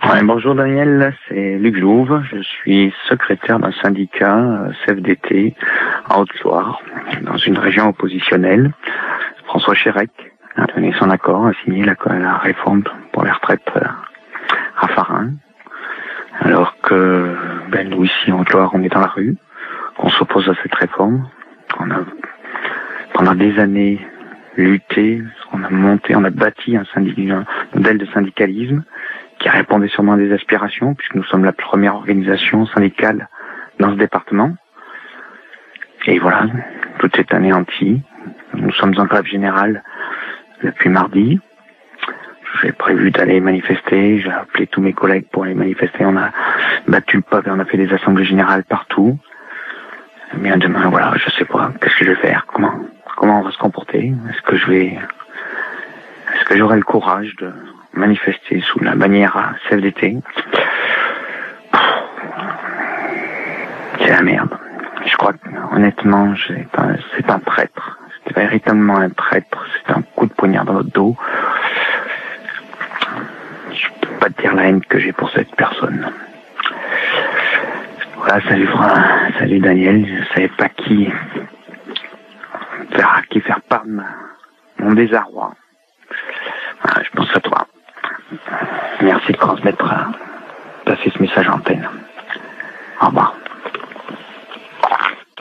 Ouais, bonjour Daniel, c'est Luc Jouve. Je suis secrétaire d'un syndicat CFDT en Haute-Loire, dans une région oppositionnelle. François Chérec a donné son accord, a signé la réforme pour les retraites à Raffarin. Alors que nous ici en Haute-Loire, on est dans la rue, qu'on s'oppose à cette réforme. On a pendant des années lutté, on a bâti un modèle de syndicalisme qui répondait sûrement à des aspirations, puisque nous sommes la première organisation syndicale dans ce département. Et voilà, tout est anéanti. Nous sommes en grève générale depuis mardi. J'ai prévu d'aller manifester, j'ai appelé tous mes collègues pour aller manifester. On a battu le peuple et on a fait des assemblées générales partout. Mais demain, voilà, je sais pas, qu'est-ce que je vais faire, comment on va se comporter, est-ce que j'aurai le courage de manifester sous la bannière CFDT. C'est la merde. Je crois que, honnêtement, c'est un traître. C'est véritablement un traître. C'est un coup de poignard dans le dos. Je peux pas te dire la haine que j'ai pour cette personne. Voilà, salut Daniel. Je savais pas qui faire part de mon désarroi. Voilà, je pense à toi. Merci de passer ce message en antenne. Au revoir.